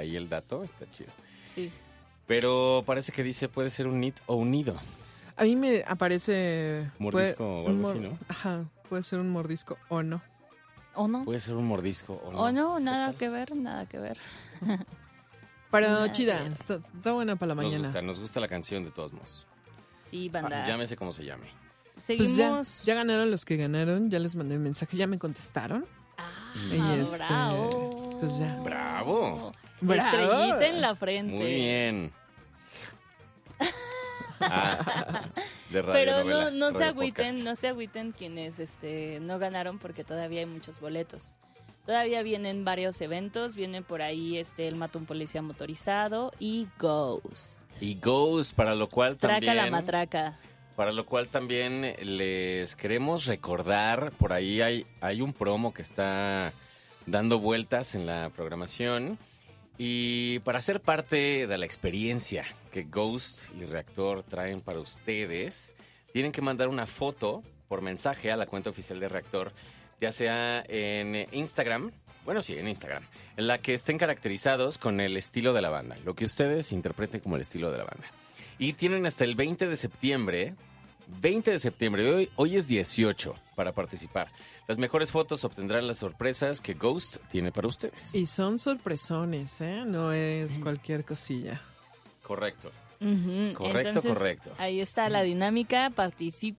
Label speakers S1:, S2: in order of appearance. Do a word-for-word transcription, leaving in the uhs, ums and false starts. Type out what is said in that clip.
S1: ahí el dato, está chido.
S2: Sí.
S1: Pero parece que dice puede ser un nit o un nido.
S3: A mí me aparece...
S1: Mordisco
S3: puede,
S1: o algo
S3: un
S1: así,
S3: mor-
S1: ¿no?
S3: Ajá, puede ser un mordisco o no.
S2: ¿O no?
S1: Puede ser un mordisco o no.
S2: ¿O no? Nada que ver, nada que ver.
S3: Pero
S2: Nada
S3: chida,
S2: que ver.
S3: está, está buena para la
S1: Nos
S3: mañana.
S1: gusta, nos gusta la canción de todos modos.
S2: Sí, banda.
S1: Llámese como se llame.
S3: Pues ya,
S2: Seguimos.
S3: ya ganaron los que ganaron, ya les mandé un mensaje, ya me contestaron.
S2: Ah,
S3: Y este,
S2: bravo.
S3: pues ya.
S1: ¡Bravo!
S3: ¡Bravo!
S2: Estrellita en la frente.
S1: Muy bien. Ah, de radio
S2: Pero
S1: novela,
S2: no, no se
S1: radio
S2: agüiten,
S1: podcast.
S2: no se agüiten quienes este, no ganaron porque todavía hay muchos boletos. Todavía vienen varios eventos, vienen por ahí este el Mata un Policía Motorizado y Ghost.
S1: Y Ghost, para lo cual
S2: Traca
S1: también...
S2: la matraca.
S1: Para lo cual también les queremos recordar, por ahí hay, hay un promo que está dando vueltas en la programación. Y para ser parte de la experiencia que Ghost y Reactor traen para ustedes, tienen que mandar una foto por mensaje a la cuenta oficial de Reactor, ya sea en Instagram, bueno sí, en Instagram, en la que estén caracterizados con el estilo de la banda, lo que ustedes interpreten como el estilo de la banda. Y tienen hasta el veinte de septiembre, veinte de septiembre, hoy, hoy es dieciocho, para participar. Las mejores fotos obtendrán las sorpresas que Ghost tiene para ustedes.
S3: Y son sorpresones, ¿eh? No es cualquier cosilla.
S1: Correcto.
S2: Ujú.
S1: Correcto,
S2: Entonces,
S1: correcto.
S2: Ahí está la dinámica, participen.